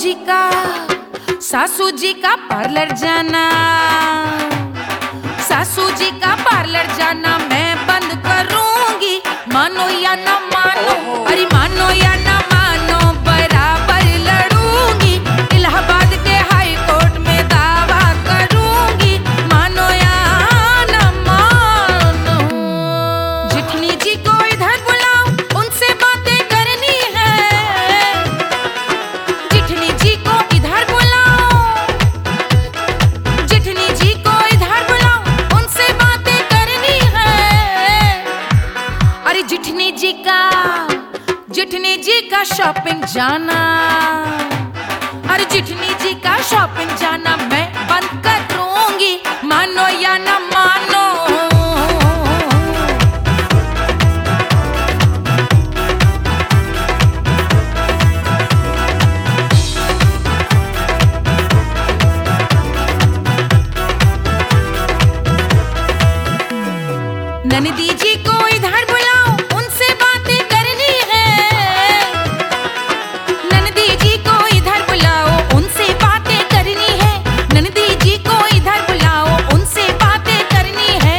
सासू जी का पार्लर जाना, सासू जी का पार्लर जाना मैं बंद करूंगी। मानो या ना मानो, अरे मानो या ना मानो बराबर लड़ूंगी। इलाहाबाद के हाई कोर्ट में दावा करूंगी। मानो या ना मानो। जिठनी जी को इधर बुलाओ, उनसे बातें करनी है। जिठनी जी को इधर बुलाओ, जिठनी जी को इधर बुलाओ, उनसे बातें करनी है। अरे जिठनी जी का शॉपिंग जाना, अरे जिठनी जी का शॉपिंग जाना मैं बंद करूंगी। मानो या ना मानो। ननदी जी को इधर बुलाओ, उनसे बातें करनी है। ननदी जी को इधर बुलाओ, उनसे बातें करनी है। ननदी जी को इधर बुलाओ, उनसे बातें करनी है।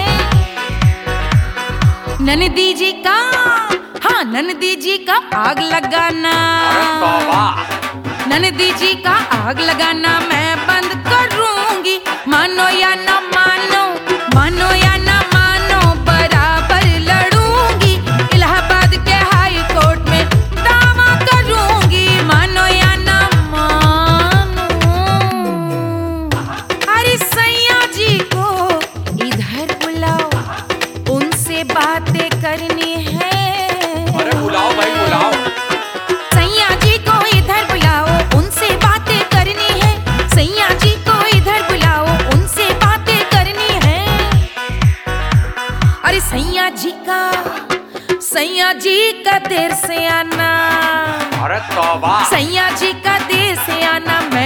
ननदी जी का, हाँ ननदी जी का आग लगाना, ननदी जी का आग लगाना मैं बंद करूंगी। मानो या ना मानो, मानो या ना मानो बराबर लड़ूंगी। इलाहाबाद के हाई कोर्ट में दावा करूंगी। मानो या ना मानो। अरे सैया जी को इधर बुलाओ, उनसे बातें करनी है। अरे बुलाओ भाई बुलाओ। सैया जी को इधर बुलाओ, उनसे बातें करनी है। सैया जी को इधर बुलाओ, उनसे बातें करनी है। अरे सैया जी का देर से आना, अरे तौबा। सैया जी का देर से आना